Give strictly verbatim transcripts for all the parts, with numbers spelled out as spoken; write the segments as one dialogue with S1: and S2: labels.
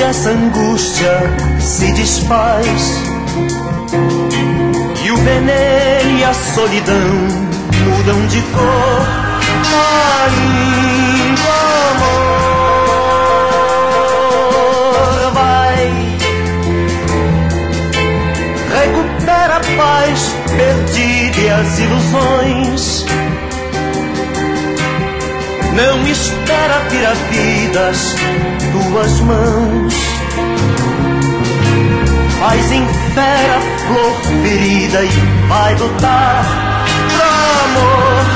S1: essa angústia se desfaz, e o veneno e a solidão mudam de cor. Ainda amor vai, recupera a paz perdida e as ilusões. Não espera vir a vida às tuas mãos. Faz em fé a flor ferida e vai lutar pra amor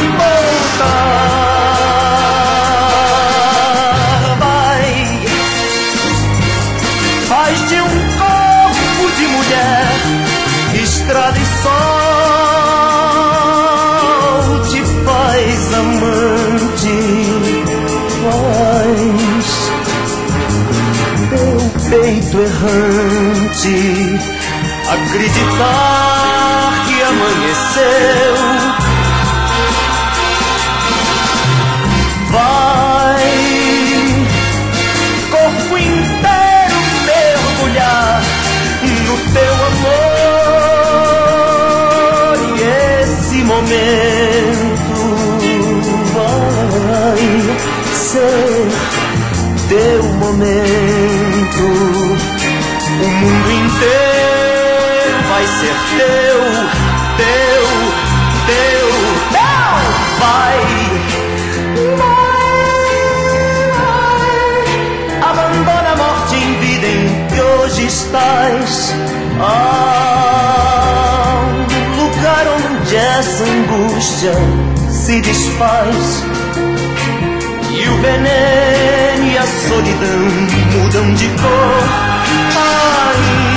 S1: voltar. Vai, faz de um corpo de mulher estrada e sol, te faz amante, faz teu peito errante acreditar que amanheceu. Vai, corpo inteiro mergulhar no teu amor, e esse momento vai ser teu momento. O mundo inteiro vai ser teu, teu, teu, teu. Vai, abandona a morte em vida em que hoje estás. Ah, um lugar onde essa angústia se desfaz, e o veneno e a solidão mudam de cor. Ai,